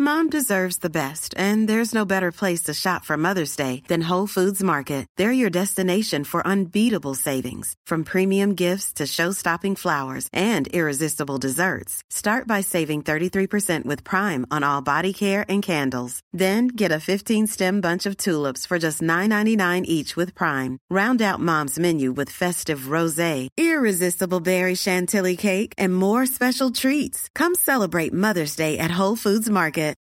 Mom deserves the best, and there's no better place to shop for Mother's Day than Whole Foods Market. They're your destination for unbeatable savings, from premium gifts to show-stopping flowers and irresistible desserts. Start by saving 33% with Prime on all body care and candles. Then get a 15-stem bunch of tulips for just $9.99 each with Prime. Round out Mom's menu with festive rosé, irresistible berry chantilly cake, and more special treats. Come celebrate Mother's Day at Whole Foods Market.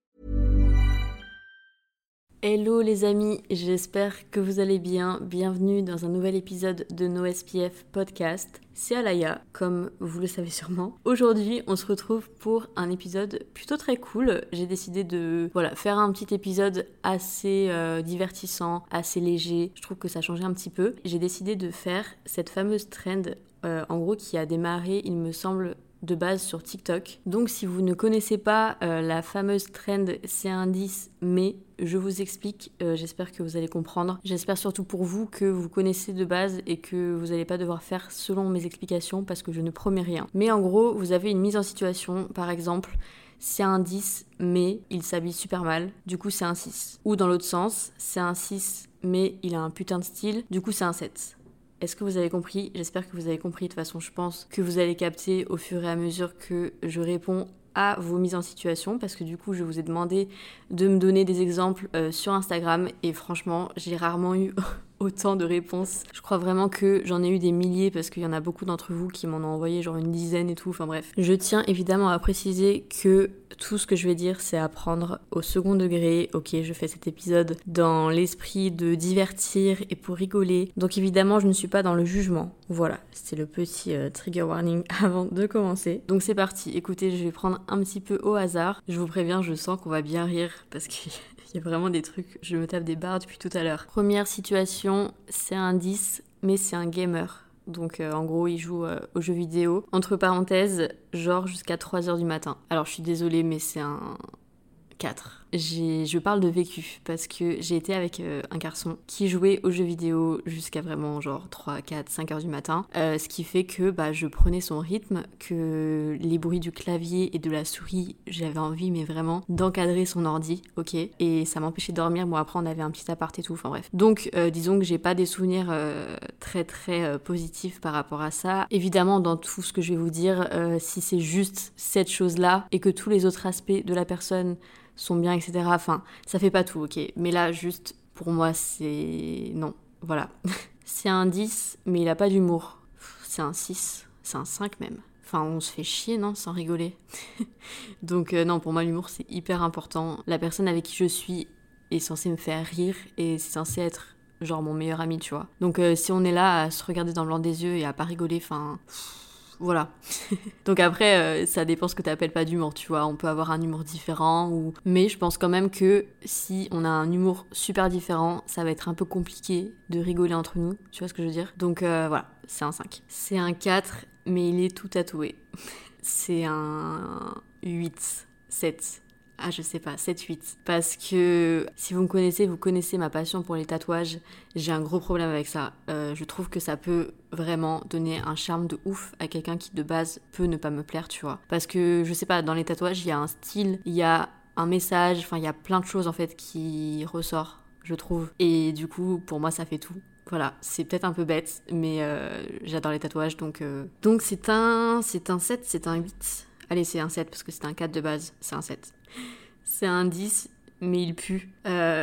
Hello les amis, j'espère que vous allez bien. Bienvenue dans un nouvel épisode de NoSPF Podcast. C'est Alaya, comme vous le savez sûrement. Aujourd'hui, on se retrouve pour un épisode plutôt très cool. J'ai décidé de faire un petit épisode assez divertissant, assez léger. Je trouve que ça changeait un petit peu. J'ai décidé de faire cette fameuse trend, en gros, qui a démarré, il me semble, de base sur TikTok. Donc si vous ne connaissez pas la fameuse trend C1-10, mais je vous explique, j'espère que vous allez comprendre. J'espère surtout pour vous que vous connaissez de base et que vous n'allez pas devoir faire selon mes explications parce que je ne promets rien. Mais en gros, vous avez une mise en situation, par exemple, c'est un 10 mais il s'habille super mal, du coup c'est un 6. Ou dans l'autre sens, c'est un 6 mais il a un putain de style, du coup c'est un 7. Est-ce que vous avez compris ? J'espère que vous avez compris. De toute façon, je pense que vous allez capter au fur et à mesure que je réponds à vos mises en situation, parce que du coup, je vous ai demandé de me donner des exemples sur Instagram et franchement, j'ai rarement eu autant de réponses. Je crois vraiment que j'en ai eu des milliers parce qu'il y en a beaucoup d'entre vous qui m'en ont envoyé genre une dizaine et tout, enfin bref. Je tiens évidemment à préciser que tout ce que je vais dire c'est à prendre au second degré. Ok, je fais cet épisode dans l'esprit de divertir et pour rigoler. Donc évidemment je ne suis pas dans le jugement. Voilà, c'était le petit trigger warning avant de commencer. Donc c'est parti, écoutez, je vais prendre un petit peu au hasard. Je vous préviens, je sens qu'on va bien rire parce que il y a vraiment des trucs, je me tape des barres depuis tout à l'heure. Première situation, c'est un 10, mais c'est un gamer. Donc en gros, il joue aux jeux vidéo. Entre parenthèses, genre jusqu'à 3h du matin. Alors je suis désolée, mais c'est un 4. Je parle de vécu parce que j'ai été avec un garçon qui jouait aux jeux vidéo jusqu'à vraiment genre 3, 4, 5 heures du matin. Ce qui fait que je prenais son rythme, que les bruits du clavier et de la souris, j'avais envie mais vraiment d'encadrer son ordi, ok ? Et ça m'empêchait de dormir. Bon après on avait un petit appart et tout, enfin bref. Donc disons que j'ai pas des souvenirs très très positifs par rapport à ça. Évidemment dans tout ce que je vais vous dire, si c'est juste cette chose-là et que tous les autres aspects de la personne sont bien, etc. Enfin, ça fait pas tout, ok. Mais là, juste, pour moi, c'est... Non, voilà. C'est un 10, mais il a pas d'humour. C'est un 6, c'est un 5 même. Enfin, on se fait chier, non ? Sans rigoler. Donc, non, pour moi, l'humour, c'est hyper important. La personne avec qui je suis est censée me faire rire et c'est censé être, genre, mon meilleur ami, tu vois. Donc, si on est là à se regarder dans le blanc des yeux et à pas rigoler, enfin... Voilà. Donc après, ça dépend ce que t'appelles pas d'humour, tu vois. On peut avoir un humour différent, mais je pense quand même que si on a un humour super différent, ça va être un peu compliqué de rigoler entre nous, tu vois ce que je veux dire ? Donc voilà, c'est un 5. C'est un 4, mais il est tout tatoué. C'est un 8, 7. Ah, je sais pas, 7-8. Parce que si vous me connaissez, vous connaissez ma passion pour les tatouages. J'ai un gros problème avec ça. Je trouve que ça peut vraiment donner un charme de ouf à quelqu'un qui de base peut ne pas me plaire, tu vois. Parce que, je sais pas, dans les tatouages, il y a un style, il y a un message, enfin, il y a plein de choses en fait qui ressort, je trouve. Et du coup, pour moi, ça fait tout. Voilà, c'est peut-être un peu bête, mais j'adore les tatouages, donc c'est un 7, c'est un 8. Allez, c'est un 7 parce que c'est un 4 de base, c'est un 7. C'est un 10, mais il pue.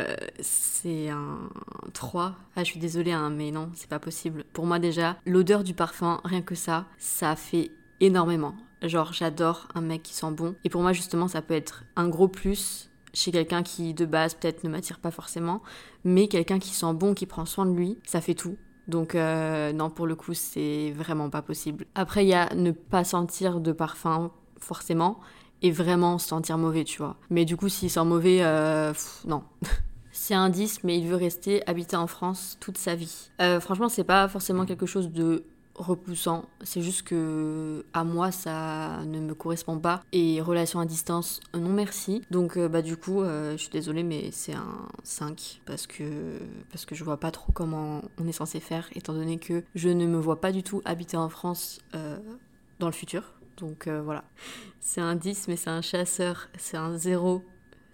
C'est un 3. Ah, je suis désolée, hein, mais non, c'est pas possible. Pour moi, déjà, l'odeur du parfum, rien que ça fait énormément. Genre, j'adore un mec qui sent bon. Et pour moi, justement, ça peut être un gros plus chez quelqu'un qui, de base, peut-être ne m'attire pas forcément, mais quelqu'un qui sent bon, qui prend soin de lui, ça fait tout. Donc non, pour le coup, c'est vraiment pas possible. Après, il y a ne pas sentir de parfum, forcément, et vraiment se sentir mauvais, tu vois. Mais du coup, s'il sent mauvais, non. C'est un 10, mais il veut rester habiter en France toute sa vie. Franchement, c'est pas forcément quelque chose de repoussant. C'est juste que, à moi, ça ne me correspond pas. Et relation à distance, non merci. Donc, du coup, je suis désolée, mais c'est un 5. Parce que je vois pas trop comment on est censé faire, étant donné que je ne me vois pas du tout habiter en France dans le futur. Donc voilà. C'est un 10, mais c'est un chasseur. C'est un 0.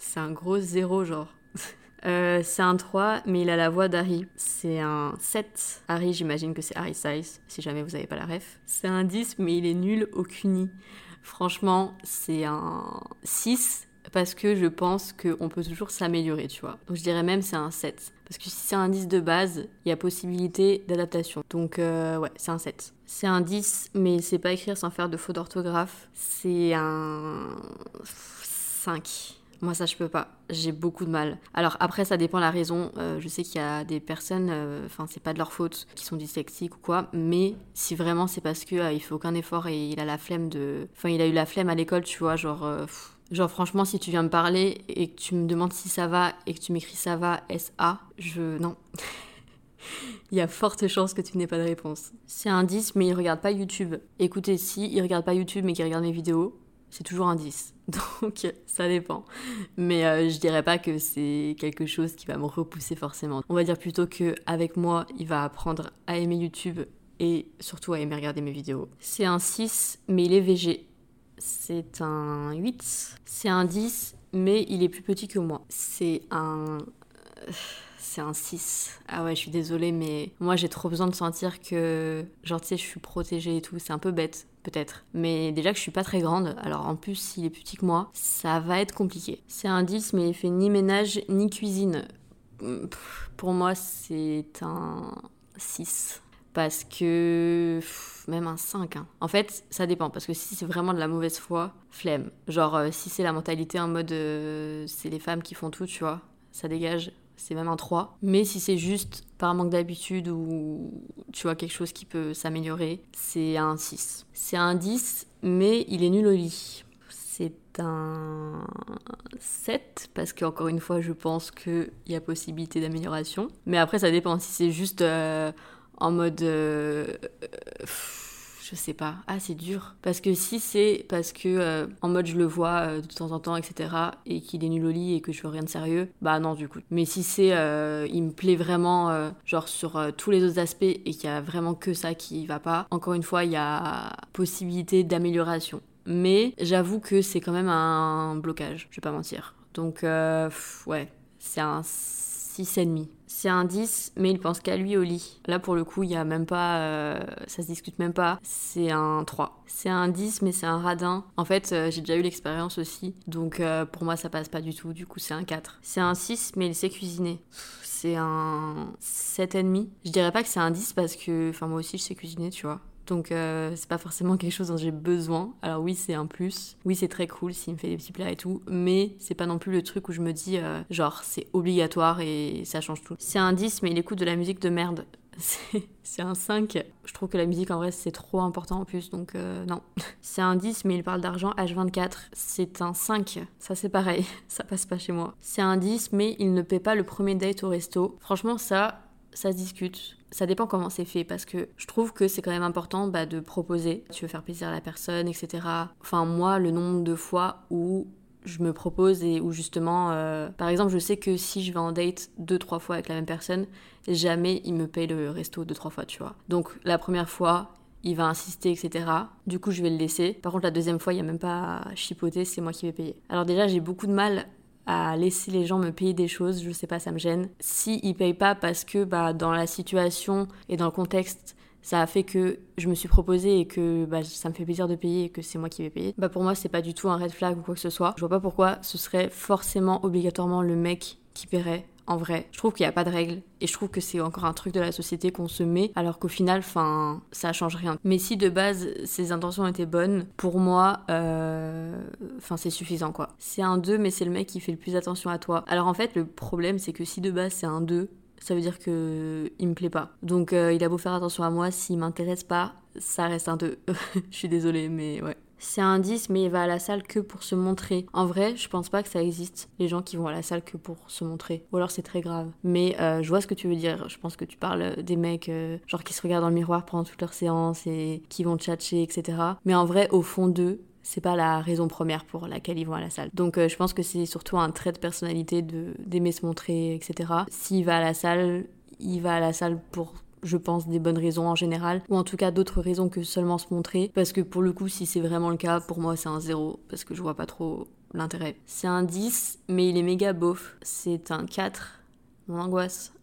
C'est un gros 0 genre. C'est un 3, mais il a la voix d'Harry. C'est un 7. Harry, j'imagine que c'est Harry Styles, si jamais vous n'avez pas la ref. C'est un 10, mais il est nul au CUNY. Franchement, c'est un 6, parce que je pense qu'on peut toujours s'améliorer, tu vois. Donc je dirais même c'est un 7. Parce que si c'est un 10 de base, il y a possibilité d'adaptation. Donc ouais, c'est un 7. C'est un 10, mais il sait pas écrire sans faire de fautes d'orthographe. C'est un 5. Moi, ça, je peux pas. J'ai beaucoup de mal. Alors, après, ça dépend de la raison. Je sais qu'il y a des personnes, c'est pas de leur faute, qui sont dyslexiques ou quoi. Mais si vraiment c'est parce que il fait aucun effort et il a la flemme de... Enfin, il a eu la flemme à l'école, tu vois, Genre, franchement, si tu viens me parler et que tu me demandes si ça va et que tu m'écris ça va, S-A, non. Il y a forte chance que tu n'aies pas de réponse. C'est un 10, mais il regarde pas YouTube. Écoutez, si il regarde pas YouTube, mais qu'il regarde mes vidéos, c'est toujours un 10. Donc, ça dépend. Mais je dirais pas que c'est quelque chose qui va me repousser forcément. On va dire plutôt qu'avec moi, il va apprendre à aimer YouTube et surtout à aimer regarder mes vidéos. C'est un 6, mais il est VG. C'est un 8. C'est un 10, mais il est plus petit que moi. C'est un 6. Ah ouais, je suis désolée, mais moi j'ai trop besoin de sentir que, genre tu sais, je suis protégée et tout. C'est un peu bête, peut-être. Mais déjà que je suis pas très grande, alors en plus s'il est plus petit que moi, ça va être compliqué. C'est un 10, mais il fait ni ménage ni cuisine. Pour moi, c'est un 6. Parce que... même un 5. Hein. En fait, ça dépend. Parce que si c'est vraiment de la mauvaise foi, flemme. Genre, si c'est la mentalité en mode... c'est les femmes qui font tout, tu vois. Ça dégage. C'est même un 3. Mais si c'est juste par manque d'habitude ou... tu vois, quelque chose qui peut s'améliorer, c'est un 6. C'est un 10, mais il est nul au lit. C'est un 7, parce qu'encore une fois, je pense qu'il y a possibilité d'amélioration. Mais après, ça dépend. Si c'est juste... en mode... je sais pas. Ah, c'est dur. Parce que si c'est parce que en mode je le vois de temps en temps, etc. et qu'il est nul au lit et que je veux rien de sérieux, bah non, du coup. Mais si c'est... il me plaît vraiment, genre sur tous les autres aspects et qu'il y a vraiment que ça qui va pas, encore une fois, il y a possibilité d'amélioration. Mais j'avoue que c'est quand même un blocage, je vais pas mentir. Donc, ouais, c'est un 6,5. C'est un 10, mais il pense qu'à lui au lit. Là, pour le coup, il y a même pas... ça se discute même pas. C'est un 3. C'est un 10, mais c'est un radin. En fait, j'ai déjà eu l'expérience aussi. Donc, pour moi, ça passe pas du tout. Du coup, c'est un 4. C'est un 6, mais il sait cuisiner. C'est un 7,5. Je dirais pas que c'est un 10 parce que... Enfin, moi aussi, je sais cuisiner, tu vois. Donc c'est pas forcément quelque chose dont j'ai besoin. Alors oui, c'est un plus. Oui, c'est très cool s'il me fait des petits plats et tout. Mais c'est pas non plus le truc où je me dis genre c'est obligatoire et ça change tout. C'est un 10, mais il écoute de la musique de merde. C'est un 5. Je trouve que la musique en vrai c'est trop important en plus, donc non. C'est un 10, mais il parle d'argent H24. C'est un 5. Ça c'est pareil, ça passe pas chez moi. C'est un 10, mais il ne paie pas le premier date au resto. Franchement ça se discute. Ça dépend comment c'est fait, parce que je trouve que c'est quand même important de proposer. Tu veux faire plaisir à la personne, etc. Enfin, moi, le nombre de fois où je me propose et où justement... par exemple, je sais que si je vais en date 2-3 fois avec la même personne, jamais il me paye le resto 2-3 fois, tu vois. Donc, la première fois, il va insister, etc. Du coup, je vais le laisser. Par contre, la deuxième fois, il n'y a même pas à chipoter, c'est moi qui vais payer. Alors déjà, j'ai beaucoup de mal à laisser les gens me payer des choses, je sais pas, ça me gêne. Si ils payent pas parce que dans la situation et dans le contexte, ça a fait que je me suis proposée et que ça me fait plaisir de payer et que c'est moi qui vais payer, pour moi c'est pas du tout un red flag ou quoi que ce soit. Je vois pas pourquoi ce serait forcément obligatoirement le mec qui paierait. En vrai, je trouve qu'il n'y a pas de règle et je trouve que c'est encore un truc de la société qu'on se met alors qu'au final, ça change rien. Mais si de base, ses intentions étaient bonnes, pour moi, c'est suffisant quoi. C'est un 2, mais c'est le mec qui fait le plus attention à toi. Alors en fait, le problème, c'est que si de base c'est un 2, ça veut dire que il me plaît pas. Donc il a beau faire attention à moi, s'il m'intéresse pas, ça reste un 2. Je suis désolée, mais ouais. C'est un 10, mais il va à la salle que pour se montrer. En vrai, je pense pas que ça existe, les gens qui vont à la salle que pour se montrer. Ou alors c'est très grave. Mais je vois ce que tu veux dire. Je pense que tu parles des mecs genre qui se regardent dans le miroir pendant toute leur séance et qui vont tchatcher, etc. Mais en vrai, au fond d'eux, c'est pas la raison première pour laquelle ils vont à la salle. Donc je pense que c'est surtout un trait de personnalité d'aimer se montrer, etc. S'il va à la salle, il va à la salle pour... je pense, des bonnes raisons en général, ou en tout cas d'autres raisons que seulement se montrer, parce que pour le coup, si c'est vraiment le cas, pour moi c'est un 0, parce que je vois pas trop l'intérêt. C'est un 10, mais il est méga beauf. C'est un 4, mon angoisse.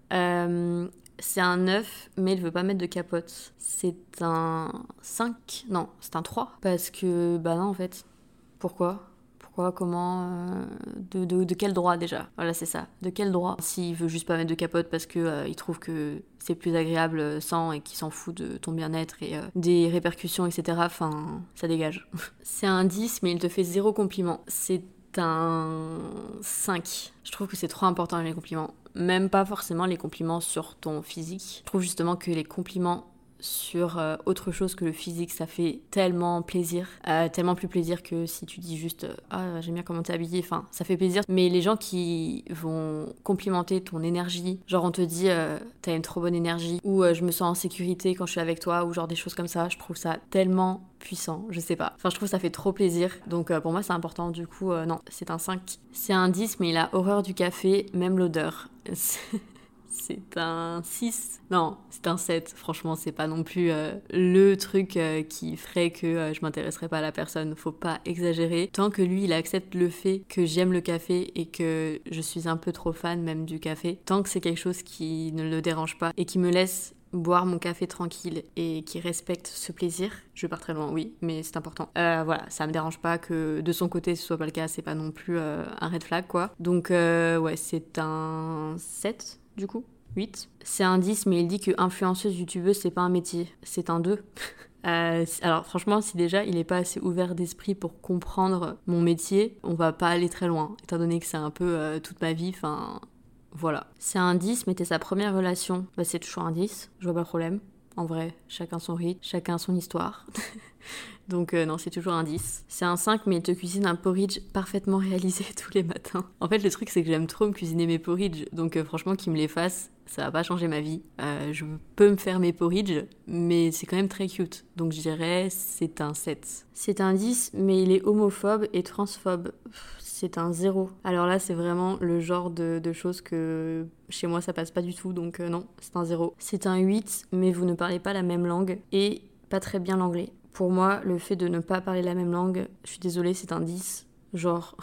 C'est un 9, mais il veut pas mettre de capote. C'est un 5, non, c'est un 3. Parce que, bah non, en fait, pourquoi ? Comment, de quel droit déjà ? Voilà, c'est ça. De quel droit ? S'il veut juste pas mettre de capote parce que il trouve que c'est plus agréable sans et qu'il s'en fout de ton bien-être et des répercussions, etc. Enfin, ça dégage. C'est un 10, mais il te fait 0 compliment. C'est un 5. Je trouve que c'est trop important les compliments. Même pas forcément les compliments sur ton physique. Je trouve justement que les compliments sur autre chose que le physique, ça fait tellement plaisir, tellement plus plaisir que si tu dis juste ah j'aime bien comment t'es habillée, enfin ça fait plaisir. Mais les gens qui vont complimenter ton énergie, genre on te dit t'as une trop bonne énergie, ou je me sens en sécurité quand je suis avec toi, ou genre des choses comme ça, je trouve ça tellement puissant, je sais pas. Enfin je trouve que ça fait trop plaisir, donc pour moi c'est important, du coup non, c'est un 5. C'est un 10, mais il a horreur du café, même l'odeur. C'est un 6. Non, c'est un 7. Franchement, c'est pas non plus le truc qui ferait que je m'intéresserais pas à la personne. Faut pas exagérer. Tant que lui, il accepte le fait que j'aime le café et que je suis un peu trop fan même du café, tant que c'est quelque chose qui ne le dérange pas et qui me laisse boire mon café tranquille et qui respecte ce plaisir, je pars très loin, oui, mais c'est important. Voilà, ça me dérange pas que de son côté ce soit pas le cas, c'est pas non plus un red flag, quoi. Donc ouais, c'est un 7. Du coup, 8. C'est un 10, mais il dit que influenceuse youtubeuse, c'est pas un métier. C'est un 2. Alors franchement, si déjà il est pas assez ouvert d'esprit pour comprendre mon métier, on va pas aller très loin, étant donné que c'est un peu toute ma vie, enfin voilà. C'est un 10, mais t'es sa première relation. Bah c'est toujours un 10, je vois pas le problème. En vrai, chacun son rythme, chacun son histoire. Donc non, c'est toujours un 10. C'est un 5, mais il te cuisine un porridge parfaitement réalisé tous les matins. En fait, le truc, c'est que j'aime trop me cuisiner mes porridge. Donc franchement, qu'il me les fasse, ça va pas changer ma vie. Je peux me faire mes porridge, mais c'est quand même très cute. Donc je dirais, c'est un 7. C'est un 10, mais il est homophobe et transphobe. C'est un 0. Alors là, c'est vraiment le genre de choses que chez moi, ça passe pas du tout. Donc non, c'est un 0. C'est un 8, mais vous ne parlez pas la même langue et pas très bien l'anglais. Pour moi, le fait de ne pas parler la même langue, je suis désolée, c'est un 10. Genre,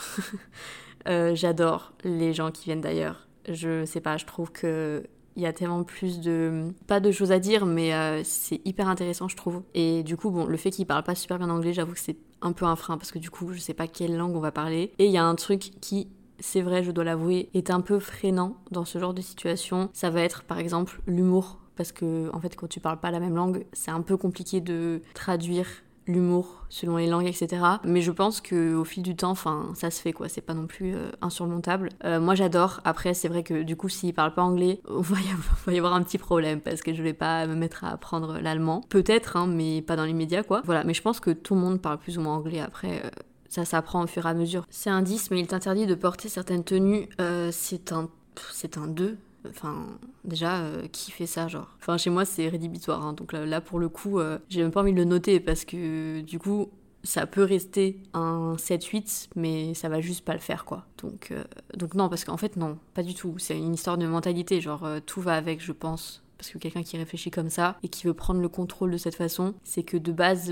j'adore les gens qui viennent d'ailleurs. Je sais pas, je trouve que il y a tellement plus de... Pas de choses à dire, mais c'est hyper intéressant, je trouve. Et du coup, bon, le fait qu'ils parlent pas super bien anglais, j'avoue que c'est un peu un frein, parce que du coup, je sais pas quelle langue on va parler. Et il y a un truc qui, c'est vrai, je dois l'avouer, est un peu freinant dans ce genre de situation. Ça va être, par exemple, l'humour. Parce que, en fait, quand tu parles pas la même langue, c'est un peu compliqué de traduire l'humour selon les langues, etc. Mais je pense qu'au fil du temps, ça se fait, quoi. C'est pas non plus insurmontable. Moi, j'adore. Après, c'est vrai que du coup, s'il parle pas anglais, il va y avoir un petit problème parce que je vais pas me mettre à apprendre l'allemand. Peut-être, hein, mais pas dans l'immédiat, quoi. Voilà, mais je pense que tout le monde parle plus ou moins anglais après... Ça s'apprend au fur et à mesure. C'est un 10, mais il t'interdit de porter certaines tenues. C'est un 2. Enfin, déjà, qui fait ça, genre ? Enfin, chez moi, c'est rédhibitoire, hein, donc là, pour le coup, j'ai même pas envie de le noter, parce que, du coup, ça peut rester un 7-8, mais ça va juste pas le faire, quoi. Donc non, parce qu'en fait, non, pas du tout. C'est une histoire de mentalité, genre, tout va avec, je pense. Parce que quelqu'un qui réfléchit comme ça et qui veut prendre le contrôle de cette façon, c'est que de base,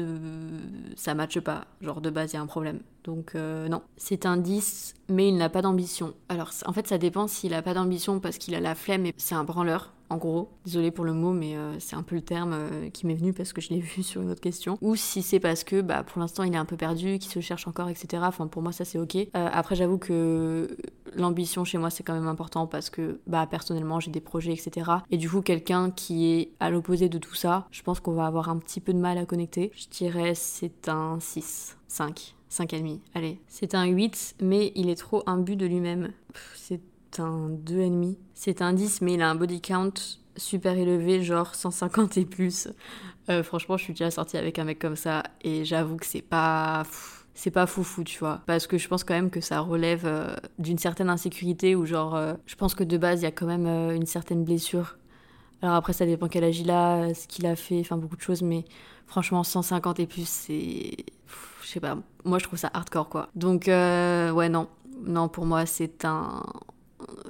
ça matche pas. Genre de base, il y a un problème. Donc non. C'est un 10, mais il n'a pas d'ambition. Alors en fait, ça dépend s'il a pas d'ambition parce qu'il a la flemme et c'est un branleur. En gros, désolée pour le mot, mais c'est un peu le terme qui m'est venu parce que je l'ai vu sur une autre question. Ou si c'est parce que pour l'instant il est un peu perdu, qu'il se cherche encore, etc. Enfin, pour moi, ça c'est ok. Après, j'avoue que l'ambition chez moi c'est quand même important parce que personnellement j'ai des projets, etc. Et du coup, quelqu'un qui est à l'opposé de tout ça, je pense qu'on va avoir un petit peu de mal à connecter. Je dirais c'est un 6, 5. 5,5, allez. C'est un 8, mais il est trop imbu de lui-même. C'est un 2,5. C'est un 10, mais il a un body count super élevé, genre 150 et plus. Franchement, je suis déjà sortie avec un mec comme ça, et j'avoue que c'est pas foufou, tu vois. Parce que je pense quand même que ça relève d'une certaine insécurité, ou genre, je pense que de base, il y a quand même une certaine blessure. Alors après, ça dépend quel âge il a, ce qu'il a fait, enfin beaucoup de choses, mais franchement, 150 et plus, c'est... Je sais pas, moi je trouve ça hardcore, quoi. Donc, ouais, non. Non, pour moi, c'est un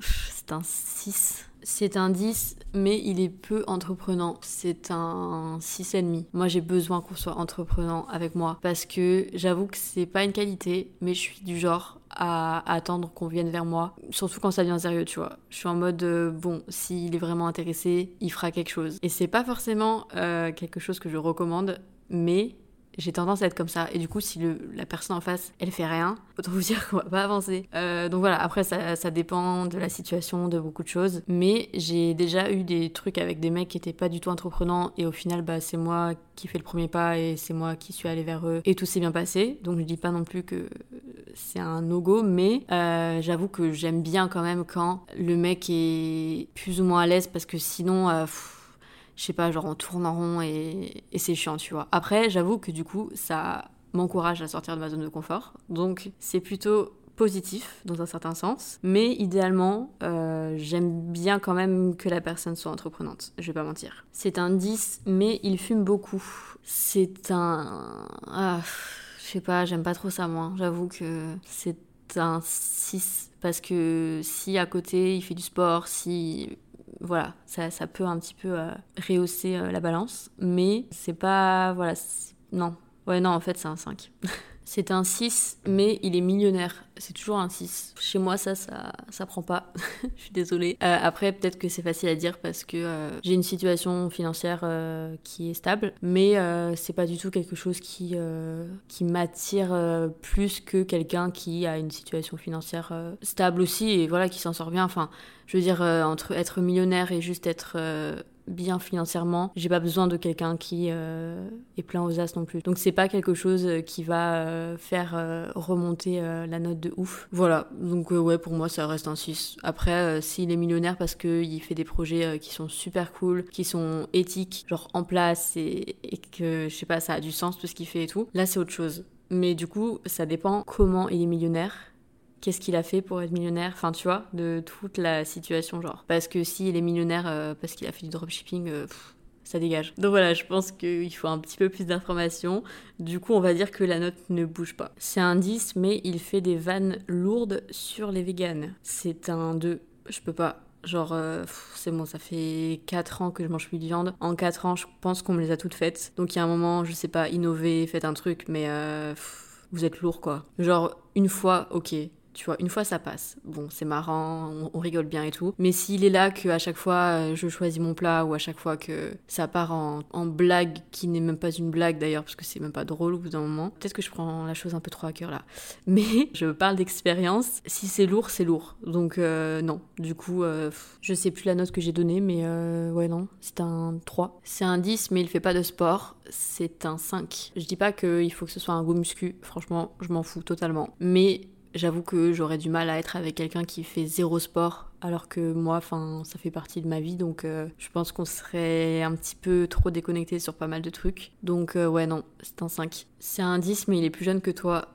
c'est un 6. C'est un 10, mais il est peu entreprenant. C'est un 6,5. Moi, j'ai besoin qu'on soit entreprenant avec moi parce que j'avoue que c'est pas une qualité, mais je suis du genre à attendre qu'on vienne vers moi, surtout quand ça devient sérieux, tu vois. Je suis en mode, bon, s'il est vraiment intéressé, il fera quelque chose. Et c'est pas forcément quelque chose que je recommande, mais j'ai tendance à être comme ça. Et du coup, si la personne en face, elle fait rien, autant vous dire qu'on va pas avancer. Donc voilà, après, ça dépend de la situation, de beaucoup de choses. Mais j'ai déjà eu des trucs avec des mecs qui étaient pas du tout entreprenants. Et au final, c'est moi qui fais le premier pas et c'est moi qui suis allée vers eux. Et tout s'est bien passé. Donc je dis pas non plus que c'est un no-go. Mais j'avoue que j'aime bien quand même quand le mec est plus ou moins à l'aise parce que sinon... je sais pas, genre on tourne en rond et c'est chiant, tu vois. Après, j'avoue que du coup, ça m'encourage à sortir de ma zone de confort. Donc, c'est plutôt positif dans un certain sens. Mais idéalement, j'aime bien quand même que la personne soit entreprenante. Je vais pas mentir. C'est un 10, mais il fume beaucoup. C'est un... je sais pas, j'aime pas trop ça, moi. J'avoue que c'est un 6. Parce que si à côté, il fait du sport, si... Voilà, ça peut un petit peu rehausser la balance, mais c'est pas... Voilà, non. Ouais, non, en fait, c'est un 5. C'est un 6, mais il est millionnaire. C'est toujours un 6. Chez moi, ça prend pas. Je suis désolée. Après, peut-être que c'est facile à dire parce que j'ai une situation financière qui est stable, mais c'est pas du tout quelque chose qui m'attire plus que quelqu'un qui a une situation financière stable aussi et voilà, qui s'en sort bien. Enfin, je veux dire, entre être millionnaire et juste être... bien financièrement, j'ai pas besoin de quelqu'un qui est plein aux as non plus. Donc c'est pas quelque chose qui va faire remonter la note de ouf. Voilà, donc ouais, pour moi ça reste un 6. Après, s'il est millionnaire parce qu'il fait des projets qui sont super cool, qui sont éthiques, genre en place et que, je sais pas, ça a du sens tout ce qu'il fait et tout, là c'est autre chose. Mais du coup, ça dépend comment il est millionnaire. Qu'est-ce qu'il a fait pour être millionnaire, enfin tu vois, de toute la situation genre. Parce que s'il est millionnaire parce qu'il a fait du dropshipping, ça dégage. Donc voilà, je pense qu'il faut un petit peu plus d'informations. Du coup, on va dire que la note ne bouge pas. C'est un 10, mais il fait des vannes lourdes sur les véganes. C'est un 2, je peux pas. Genre, c'est bon, ça fait 4 ans que je mange plus de viande. En 4 ans, je pense qu'on me les a toutes faites. Donc il y a un moment, je sais pas, innover, faites un truc, mais vous êtes lourd quoi. Genre, une fois, ok. Tu vois, une fois ça passe. Bon, c'est marrant, on rigole bien et tout. Mais s'il est là qu'à chaque fois je choisis mon plat ou à chaque fois que ça part en blague qui n'est même pas une blague d'ailleurs parce que c'est même pas drôle au bout d'un moment. Peut-être que je prends la chose un peu trop à cœur là. Mais je parle d'expérience. Si c'est lourd, c'est lourd. Donc non. Du coup, je sais plus la note que j'ai donnée mais ouais non, c'est un 3. C'est un 10 mais il fait pas de sport. C'est un 5. Je dis pas qu'il faut que ce soit un go muscu. Franchement, je m'en fous totalement. Mais j'avoue que j'aurais du mal à être avec quelqu'un qui fait 0 sport, alors que moi, ça fait partie de ma vie, donc je pense qu'on serait un petit peu trop déconnecté sur pas mal de trucs. Donc ouais, non, c'est un 5. C'est un 10, mais il est plus jeune que toi.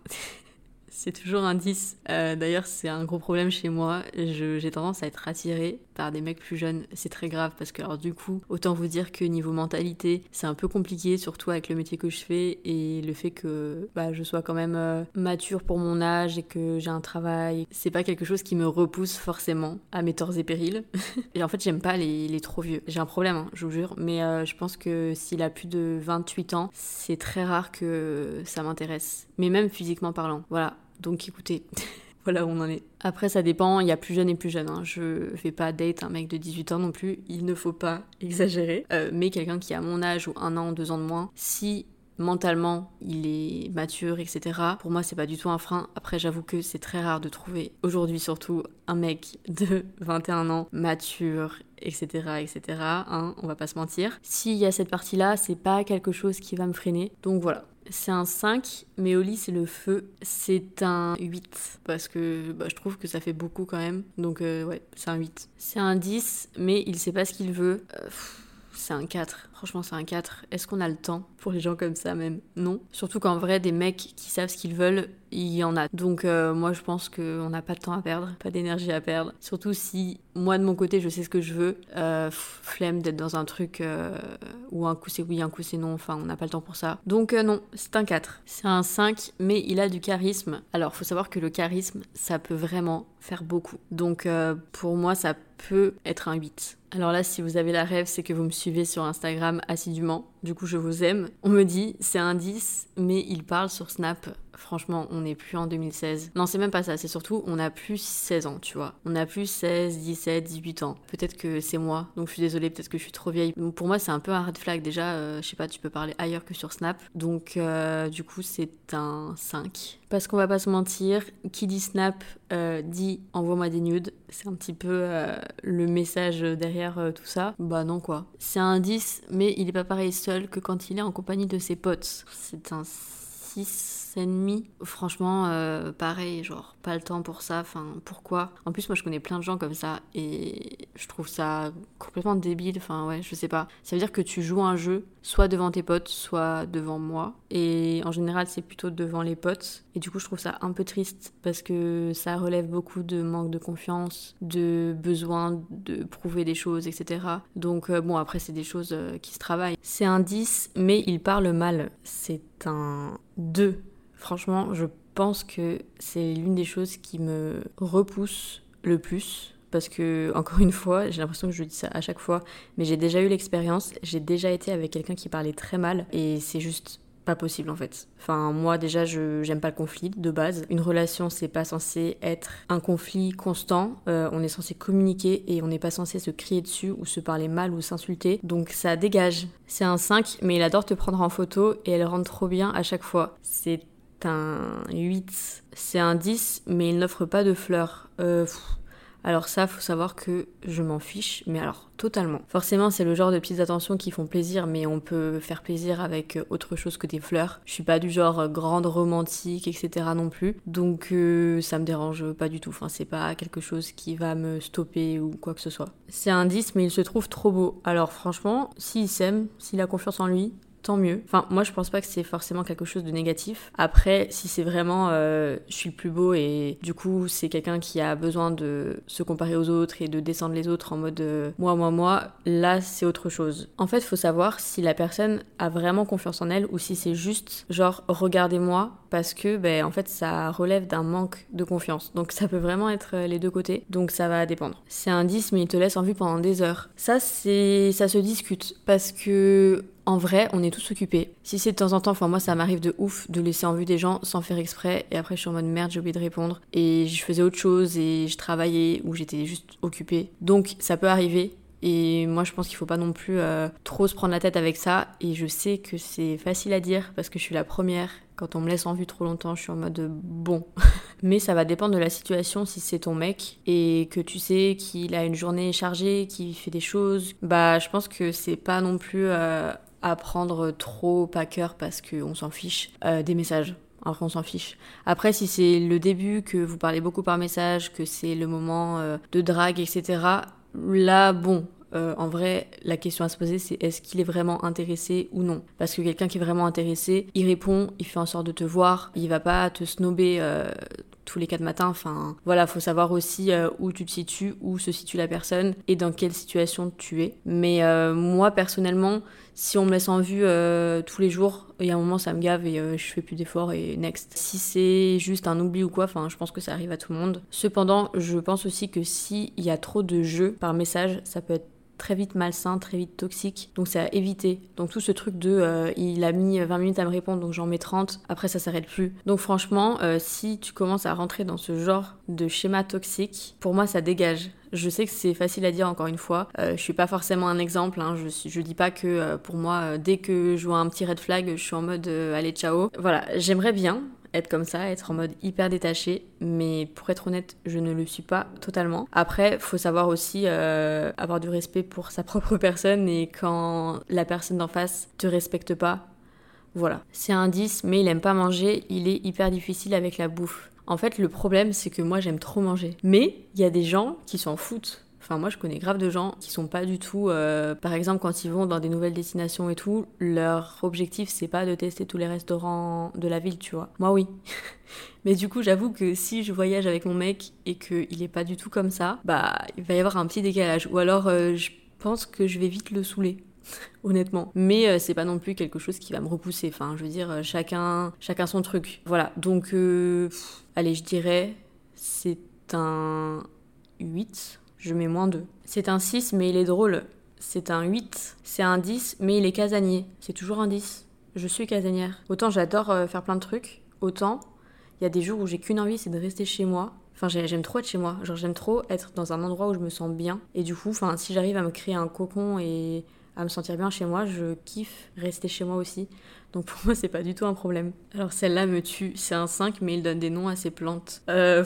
C'est toujours un 10. D'ailleurs, c'est un gros problème chez moi. J'ai tendance à être attirée par des mecs plus jeunes. C'est très grave parce que, alors, du coup, autant vous dire que niveau mentalité, c'est un peu compliqué, surtout avec le métier que je fais et le fait que je sois quand même mature pour mon âge et que j'ai un travail. C'est pas quelque chose qui me repousse forcément à mes torts et périls. Et en fait, j'aime pas les trop vieux. J'ai un problème, hein, je vous jure, mais je pense que s'il a plus de 28 ans, c'est très rare que ça m'intéresse. Mais même physiquement parlant. Voilà. Donc écoutez, voilà où on en est. Après ça dépend, il y a plus jeune et plus jeune. Hein. Je vais pas date un mec de 18 ans non plus, il ne faut pas exagérer. Mais quelqu'un qui a mon âge ou 1 an, 2 ans de moins, si mentalement il est mature, etc. Pour moi c'est pas du tout un frein. Après j'avoue que c'est très rare de trouver, aujourd'hui surtout, un mec de 21 ans, mature, etc. etc. Hein, on va pas se mentir. S'il y a cette partie-là, c'est pas quelque chose qui va me freiner. Donc voilà. C'est un 5, mais au lit c'est le feu. C'est un 8, parce que je trouve que ça fait beaucoup quand même. Donc ouais, c'est un 8. C'est un 10, mais il sait pas ce qu'il veut. C'est un 4. Franchement, c'est un 4. Est-ce qu'on a le temps pour les gens comme ça même ? Non. Surtout qu'en vrai, des mecs qui savent ce qu'ils veulent, il y en a. Donc moi je pense qu'on n'a pas de temps à perdre, pas d'énergie à perdre. Surtout si moi de mon côté je sais ce que je veux, flemme d'être dans un truc où un coup c'est oui, un coup c'est non, enfin on n'a pas le temps pour ça. Donc non, c'est un 4. C'est un 5, mais il a du charisme. Alors faut savoir que le charisme, ça peut vraiment faire beaucoup. Donc pour moi ça peut être un 8. Alors là, si vous avez la rêve, c'est que vous me suivez sur Instagram assidûment. Du coup, je vous aime. On me dit, c'est un 10, mais il parle sur Snap. Franchement, on n'est plus en 2016. Non, c'est même pas ça. C'est surtout, on a plus 16 ans, tu vois. On a plus 16, 17, 18 ans. Peut-être que c'est moi, donc je suis désolée, peut-être que je suis trop vieille. Donc pour moi, c'est un peu un red flag. Déjà, je sais pas, tu peux parler ailleurs que sur Snap. Donc du coup, c'est un 5. Parce qu'on va pas se mentir, qui dit Snap dit envoie-moi des nudes. C'est un petit peu le message derrière tout ça. Bah non quoi. C'est un 10, mais il est pas pareil seul que quand il est en compagnie de ses potes. C'est un 6,5. Franchement, pareil, genre pas le temps pour ça, enfin pourquoi? En plus moi je connais plein de gens comme ça et je trouve ça complètement débile, enfin ouais, je sais pas. Ça veut dire que tu joues un jeu, soit devant tes potes, soit devant moi, et en général c'est plutôt devant les potes, et du coup je trouve ça un peu triste parce que ça relève beaucoup de manque de confiance, de besoin de prouver des choses, etc. Donc bon, après c'est des choses qui se travaillent. C'est un 10, mais il parle mal. C'est un 2. Franchement, je pense que c'est l'une des choses qui me repousse le plus. Parce que, encore une fois, j'ai l'impression que je dis ça à chaque fois, mais j'ai déjà eu l'expérience, j'ai déjà été avec quelqu'un qui parlait très mal, et c'est juste pas possible en fait. Enfin, moi déjà, j'aime pas le conflit de base. Une relation, c'est pas censé être un conflit constant. On est censé communiquer et on n'est pas censé se crier dessus ou se parler mal ou s'insulter. Donc ça dégage. C'est un 5, mais il adore te prendre en photo et elle rentre trop bien à chaque fois. C'est un 8. C'est un 10, mais il n'offre pas de fleurs. Alors ça, faut savoir que je m'en fiche, mais alors totalement. Forcément, c'est le genre de petites attentions qui font plaisir, mais on peut faire plaisir avec autre chose que des fleurs. Je suis pas du genre grande romantique, etc. non plus. Donc ça me dérange pas du tout. Enfin, c'est pas quelque chose qui va me stopper ou quoi que ce soit. C'est un 10, mais il se trouve trop beau. Alors franchement, s'il s'aime, s'il a confiance en lui, tant mieux. Enfin, moi, je pense pas que c'est forcément quelque chose de négatif. Après, si c'est vraiment je suis le plus beau et du coup, c'est quelqu'un qui a besoin de se comparer aux autres et de descendre les autres en mode moi, là, c'est autre chose. En fait, faut savoir si la personne a vraiment confiance en elle ou si c'est juste genre regardez-moi parce que en fait, ça relève d'un manque de confiance. Donc ça peut vraiment être les deux côtés. Donc ça va dépendre. C'est un 10, mais il te laisse en vue pendant des heures. Ça se discute parce que en vrai, on est tous occupés. Si c'est de temps en temps, enfin moi ça m'arrive de ouf de laisser en vue des gens sans faire exprès et après je suis en mode merde, j'ai oublié de répondre et je faisais autre chose et je travaillais ou j'étais juste occupée. Donc ça peut arriver et moi je pense qu'il faut pas non plus trop se prendre la tête avec ça et je sais que c'est facile à dire parce que je suis la première. Quand on me laisse en vue trop longtemps, je suis en mode bon. Mais ça va dépendre de la situation si c'est ton mec et que tu sais qu'il a une journée chargée, qu'il fait des choses. Je pense que c'est pas non plus à prendre trop à cœur parce qu'on s'en fiche des messages. Après, on s'en fiche. Après, si c'est le début, que vous parlez beaucoup par message, que c'est le moment de drague, etc., là, bon... en vrai, la question à se poser, c'est est-ce qu'il est vraiment intéressé ou non? Parce que quelqu'un qui est vraiment intéressé, il répond, il fait en sorte de te voir, il va pas te snobber tous les 4 matins. Enfin, voilà, faut savoir aussi où tu te situes, où se situe la personne et dans quelle situation tu es. Mais moi, personnellement, si on me laisse en vue tous les jours, il y a un moment, ça me gave et je fais plus d'efforts et next. Si c'est juste un oubli ou quoi, enfin, je pense que ça arrive à tout le monde. Cependant, je pense aussi que s'il y a trop de jeux par message, ça peut être très vite malsain, très vite toxique, donc c'est à éviter. Donc tout ce truc de il a mis 20 minutes à me répondre donc j'en mets 30, après ça s'arrête plus. Donc franchement, si tu commences à rentrer dans ce genre de schéma toxique, pour moi ça dégage. Je sais que c'est facile à dire encore une fois, je suis pas forcément un exemple, hein. Je dis pas que pour moi dès que je vois un petit red flag, je suis en mode allez ciao. Voilà, j'aimerais bien être comme ça, être en mode hyper détaché, mais pour être honnête, je ne le suis pas totalement. Après, faut savoir aussi avoir du respect pour sa propre personne et quand la personne d'en face te respecte pas, voilà. C'est un 10, mais il aime pas manger, il est hyper difficile avec la bouffe. En fait, le problème, c'est que moi, j'aime trop manger. Mais il y a des gens qui s'en foutent. Enfin, moi, je connais grave de gens qui sont pas du tout... par exemple, quand ils vont dans des nouvelles destinations et tout, leur objectif, c'est pas de tester tous les restaurants de la ville, tu vois. Moi, oui. Mais du coup, j'avoue que si je voyage avec mon mec et qu'il est pas du tout comme ça, bah, il va y avoir un petit décalage. Ou alors, je pense que je vais vite le saouler. Honnêtement. Mais c'est pas non plus quelque chose qui va me repousser. Enfin, je veux dire, chacun son truc. Voilà. Donc, allez, je dirais, c'est un 8. Je mets -2. C'est un 6, mais il est drôle. C'est un 8. C'est un 10, mais il est casanier. C'est toujours un 10. Je suis casanière. Autant j'adore faire plein de trucs, autant il y a des jours où j'ai qu'une envie, c'est de rester chez moi. Enfin, j'aime trop être chez moi. Genre, j'aime trop être dans un endroit où je me sens bien. Et du coup, enfin, si j'arrive à me créer un cocon et à me sentir bien chez moi, je kiffe rester chez moi aussi. Donc pour moi, c'est pas du tout un problème. Alors celle-là me tue. C'est un 5, mais il donne des noms à ses plantes.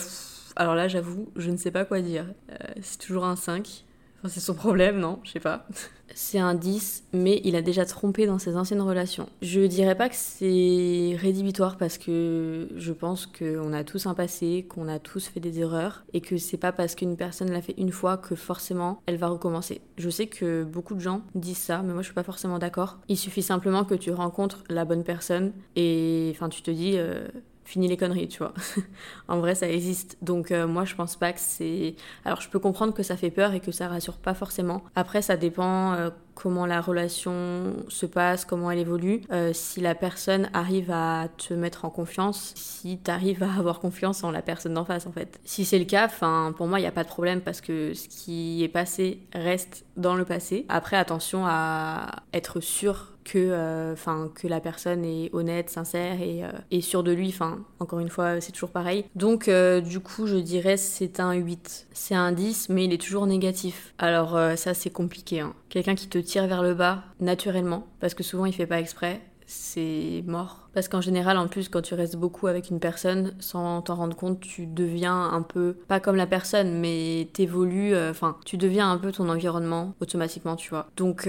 Alors là, j'avoue, je ne sais pas quoi dire. C'est toujours un 5. Enfin, c'est son problème, non? Je sais pas. C'est un 10, mais il a déjà trompé dans ses anciennes relations. Je dirais pas que c'est rédhibitoire parce que je pense qu'on a tous un passé, qu'on a tous fait des erreurs et que c'est pas parce qu'une personne l'a fait une fois que forcément elle va recommencer. Je sais que beaucoup de gens disent ça, mais moi je suis pas forcément d'accord. Il suffit simplement que tu rencontres la bonne personne et enfin tu te dis... Fini les conneries, tu vois. En vrai, ça existe. Donc moi, je pense pas que c'est... Alors, je peux comprendre que ça fait peur et que ça rassure pas forcément. Après, ça dépend comment la relation se passe, comment elle évolue. Si la personne arrive à te mettre en confiance, si t'arrives à avoir confiance en la personne d'en face, en fait. Si c'est le cas, pour moi, il n'y a pas de problème parce que ce qui est passé reste dans le passé. Après, attention à être sûr que la personne est honnête, sincère et sûre de lui. Enfin, encore une fois, c'est toujours pareil. Donc, du coup, je dirais c'est un 8. C'est un 10, mais il est toujours négatif. Alors, ça, c'est compliqué. Hein. Quelqu'un qui te tire vers le bas, naturellement, parce que souvent, il fait pas exprès, c'est mort. Parce qu'en général, en plus, quand tu restes beaucoup avec une personne, sans t'en rendre compte, tu deviens un peu, pas comme la personne, mais t'évolues, tu deviens un peu ton environnement, automatiquement, tu vois. Donc,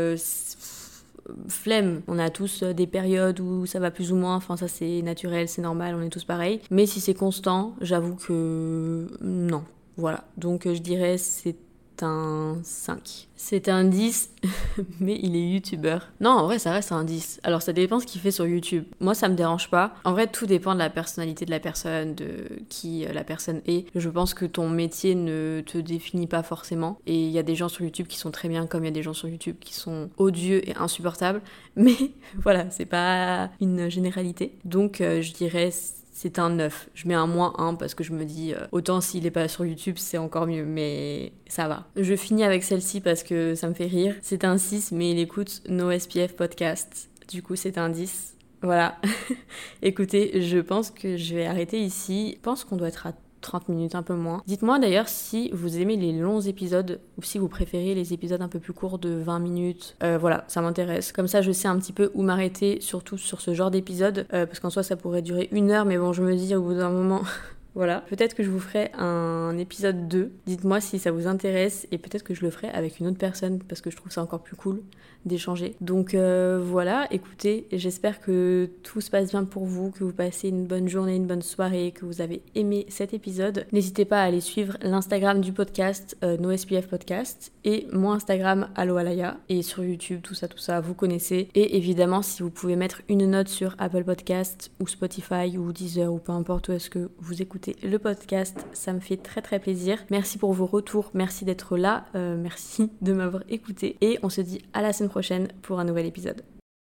flemme, on a tous des périodes où ça va plus ou moins, enfin ça c'est naturel, c'est normal, on est tous pareils, mais si c'est constant, j'avoue que non, voilà, donc je dirais c'est un 5. C'est un 10, mais il est youtubeur. Non, en vrai, ça reste un 10. Alors, ça dépend ce qu'il fait sur YouTube. Moi, ça me dérange pas. En vrai, tout dépend de la personnalité de la personne, de qui la personne est. Je pense que ton métier ne te définit pas forcément. Et il y a des gens sur YouTube qui sont très bien, comme il y a des gens sur YouTube qui sont odieux et insupportables. Mais voilà, c'est pas une généralité. Donc, je dirais... C'est un 9. Je mets un -1 parce que je me dis, autant s'il est pas sur YouTube, c'est encore mieux, mais ça va. Je finis avec celle-ci parce que ça me fait rire. C'est un 6, mais il écoute NoSPF Podcast. Du coup, c'est un 10. Voilà. Écoutez, je pense que je vais arrêter ici. Je pense qu'on doit être à 30 minutes, un peu moins. Dites-moi d'ailleurs si vous aimez les longs épisodes ou si vous préférez les épisodes un peu plus courts de 20 minutes. Voilà, ça m'intéresse. Comme ça, je sais un petit peu où m'arrêter, surtout sur ce genre d'épisode, parce qu'en soi, ça pourrait durer 1 heure, mais bon, je me dis au bout d'un moment... Voilà, peut-être que je vous ferai un épisode 2. Dites-moi si ça vous intéresse et peut-être que je le ferai avec une autre personne parce que je trouve ça encore plus cool d'échanger. Donc voilà, écoutez, j'espère que tout se passe bien pour vous, que vous passez une bonne journée, une bonne soirée, que vous avez aimé cet épisode. N'hésitez pas à aller suivre l'Instagram du podcast, NoSPF Podcast, et mon Instagram, Allo Alaya, et sur YouTube, tout ça, vous connaissez. Et évidemment, si vous pouvez mettre une note sur Apple Podcast ou Spotify ou Deezer ou peu importe où est-ce que vous écoutez le podcast, ça me fait très très plaisir. Merci pour vos retours, merci d'être là, merci de m'avoir écouté et on se dit à la semaine prochaine pour un nouvel épisode.